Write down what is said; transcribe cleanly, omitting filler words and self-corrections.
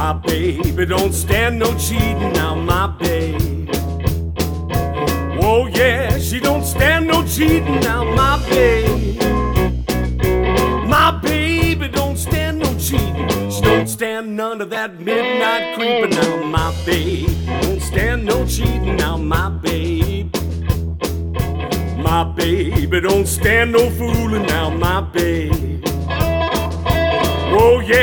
My baby don't stand no cheating now, my babe. Oh yeah, she don't stand no cheating now, my babe. My baby don't stand no cheating. She don't stand none of that midnight creeping now, my babe. Don't stand no cheating now, my babe. My baby don't stand no fooling now, my babe. Oh yeah.